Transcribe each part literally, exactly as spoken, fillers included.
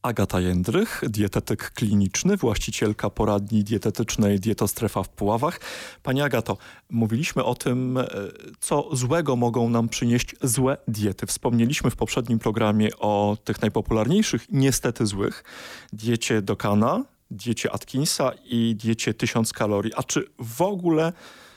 Agata Jędrych, dietetyk kliniczny, właścicielka poradni dietetycznej Dietostrefa w Puławach. Pani Agato, mówiliśmy o tym, co złego mogą nam przynieść złe diety. Wspomnieliśmy w poprzednim programie o tych najpopularniejszych, niestety złych, diecie Dokana, diecie Atkinsa i diecie tysiąc kalorii. A czy w ogóle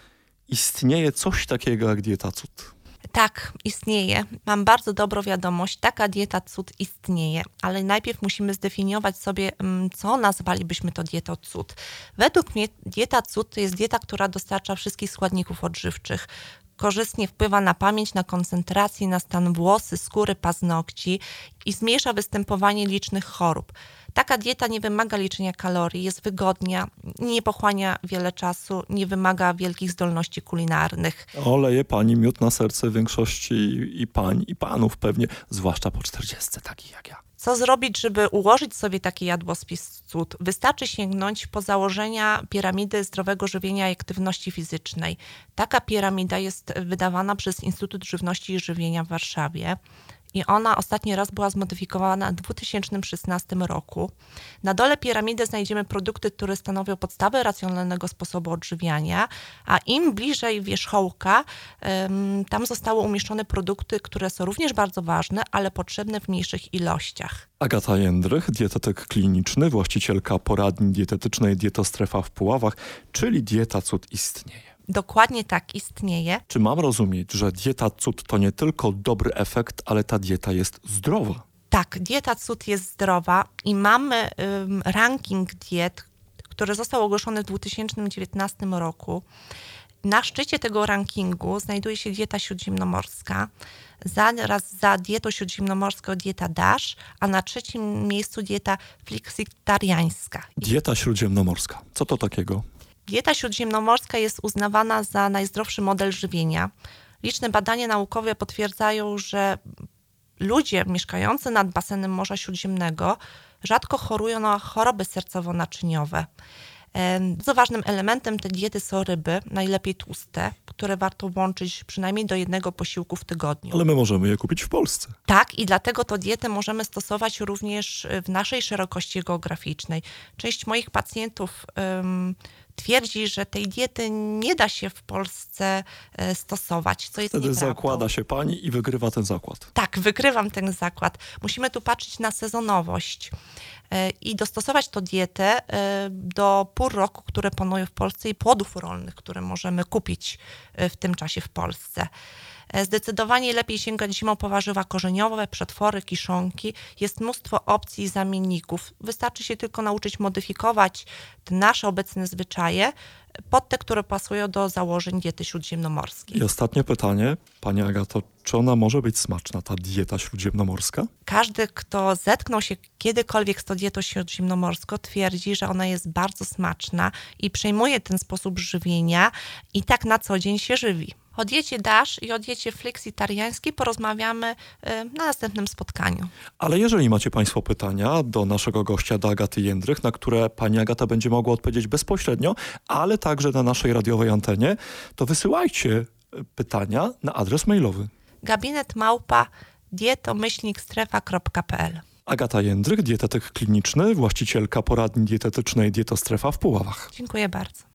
istnieje coś takiego jak dieta cud? Tak, istnieje. Mam bardzo dobrą wiadomość. Taka dieta cud istnieje, ale najpierw musimy zdefiniować sobie, co nazwalibyśmy to dietą cud. Według mnie dieta cud to jest dieta, która dostarcza wszystkich składników odżywczych. Korzystnie wpływa na pamięć, na koncentrację, na stan włosy, skóry, paznokci i zmniejsza występowanie licznych chorób. Taka dieta nie wymaga liczenia kalorii, jest wygodna, nie pochłania wiele czasu, nie wymaga wielkich zdolności kulinarnych. Oleje pani miód na serce większości i pań, i panów pewnie, zwłaszcza po czterdziestce, takich jak ja. Co zrobić, żeby ułożyć sobie taki jadłospis cud? Wystarczy sięgnąć po założenia piramidy zdrowego żywienia i aktywności fizycznej. Taka piramida jest wydawana przez Instytut Żywności i Żywienia w Warszawie. I ona ostatni raz była zmodyfikowana w dwa tysiące szesnastym roku. Na dole piramidy znajdziemy produkty, które stanowią podstawę racjonalnego sposobu odżywiania, a im bliżej wierzchołka, tam zostały umieszczone produkty, które są również bardzo ważne, ale potrzebne w mniejszych ilościach. Agata Jędrych, dietetyk kliniczny, właścicielka poradni dietetycznej Dietostrefa w Puławach, czyli dieta cud istnieje. Dokładnie tak, istnieje. Czy mam rozumieć, że dieta cud to nie tylko dobry efekt, ale ta dieta jest zdrowa? Tak, dieta cud jest zdrowa i mamy um, ranking diet, który został ogłoszony w dwa tysiące dziewiętnastym roku. Na szczycie tego rankingu znajduje się dieta śródziemnomorska, zaraz za dietą śródziemnomorską dieta DASH, a na trzecim miejscu dieta fleksitariańska. Dieta śródziemnomorska. Co to takiego? Dieta śródziemnomorska jest uznawana za najzdrowszy model żywienia. Liczne badania naukowe potwierdzają, że ludzie mieszkający nad basenem Morza Śródziemnego rzadko chorują na choroby sercowo-naczyniowe. Bardzo ważnym elementem tej diety są ryby, najlepiej tłuste, które warto łączyć przynajmniej do jednego posiłku w tygodniu. Ale my możemy je kupić w Polsce. Tak, i dlatego tę dietę możemy stosować również w naszej szerokości geograficznej. Część moich pacjentów um, twierdzi, że tej diety nie da się w Polsce stosować, co jest Wtedy nieprawdą. zakłada się pani i wygrywa ten zakład. Tak, wygrywam ten zakład. Musimy tu patrzeć na sezonowość i dostosować tę dietę do pór roku, które panują w Polsce i płodów rolnych, które możemy kupić w tym czasie w Polsce. Zdecydowanie lepiej sięgać zimą po warzywa korzeniowe, przetwory, kiszonki. Jest mnóstwo opcji i zamienników. Wystarczy się tylko nauczyć modyfikować te nasze obecne zwyczaje pod te, które pasują do założeń diety śródziemnomorskiej. I ostatnie pytanie, pani Agato, czy ona może być smaczna, ta dieta śródziemnomorska? Każdy, kto zetknął się kiedykolwiek z tą dietą śródziemnomorską, twierdzi, że ona jest bardzo smaczna i przejmuje ten sposób żywienia i tak na co dzień się żywi. O diecie DASH i o diecie fleksitariańskiej porozmawiamy na następnym spotkaniu. Ale jeżeli macie państwo pytania do naszego gościa, do Agaty Jędrych, na które pani Agata będzie mogła odpowiedzieć bezpośrednio, ale także na naszej radiowej antenie, to wysyłajcie pytania na adres mailowy. gabinet małpa dietomyślnik strefa kropka p l. Agata Jędrych, dietetyk kliniczny, właścicielka poradni dietetycznej Dietostrefa w Puławach. Dziękuję bardzo.